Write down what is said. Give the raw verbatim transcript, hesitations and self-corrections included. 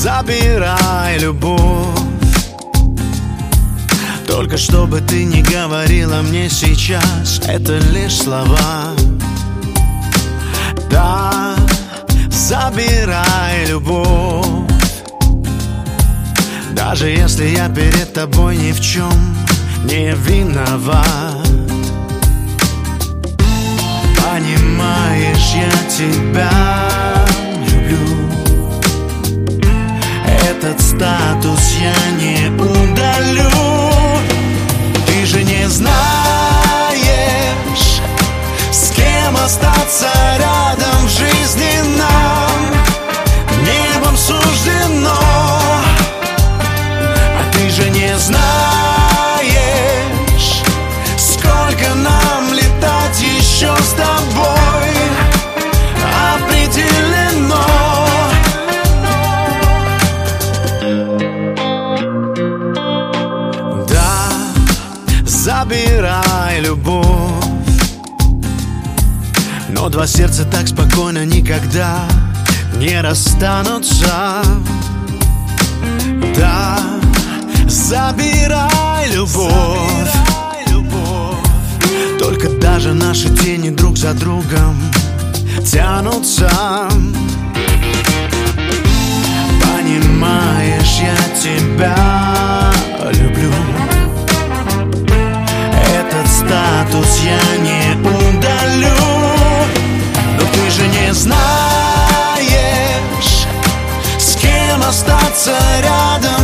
забирай любовь. Только что бы ты не говорила мне сейчас, это лишь слова. Да, забирай любовь. Даже если я перед тобой ни в чем не виноват. Понимаешь, я тебя люблю. Этот статус я не удалю. Ты же не знаешь, с кем остаться рядом в жизни нам. Небом суждено. А ты же не знаешь, сколько нам летать еще с тобой. Определено. Забирай любовь. Но два сердца так спокойно никогда не расстанутся. Да, забирай любовь. Только даже наши тени друг за другом тянутся. Понимаешь, я тебя люблю. Этот статус я не удалю. Но ты же не знаешь, с кем остаться рядом